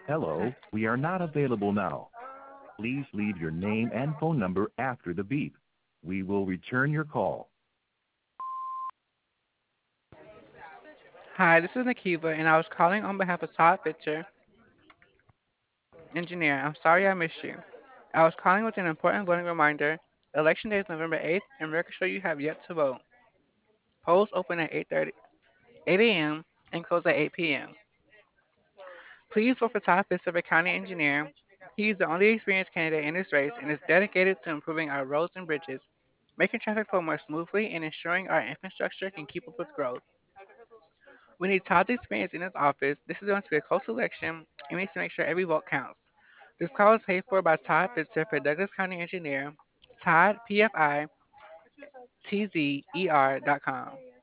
Hello, we are not available now. Please leave your name and phone number after the beep. We will return your call. Hi, this is Nikiva, and I was calling on behalf of Todd Fitcher, engineer. I'm sorry I missed you. I was calling with an important voting reminder. Election day is November 8th, and record show you have yet to vote. Polls open at 8 a.m. and close at 8 p.m. Please vote for Todd Fitcher for county engineer. He is the only experienced candidate in this race and is dedicated to improving our roads and bridges, making traffic flow more smoothly, and ensuring our infrastructure can keep up with growth. We need Todd's experience in his office. This is going to be a close election, and we need to make sure every vote counts. This call is paid for by Todd Fitzer for Douglas County Engineer, Todd, PFI, TZER.com.